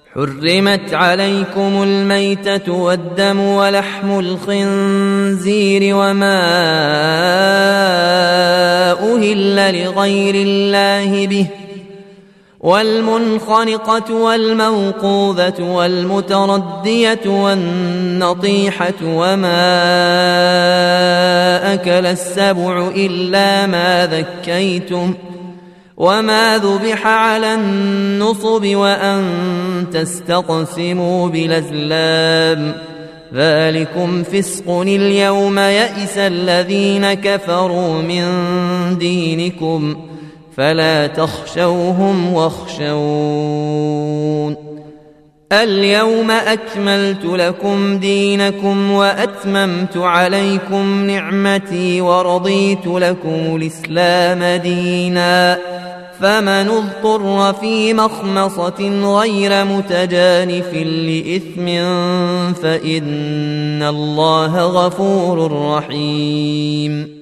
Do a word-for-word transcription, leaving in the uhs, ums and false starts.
حرمت عليكم الميتة والدم ولحم الخنزير وما أهل لغير الله به والمنخنقة والموقوذة والمتردية والنطيحة وما أكل السبع إلا ما ذكيتم وما ذبح على النصب وأن تستقسموا بالأزلام ذلكم فسق. اليوم يئس الذين كفروا من دينكم فلا تخشوهم واخشون. اليوم أكملت لكم دينكم وأتممت عليكم نعمتي ورضيت لكم الإسلام دينا فمن اضطر في مخمصة غير متجانف لإثم فإن الله غفور رحيم.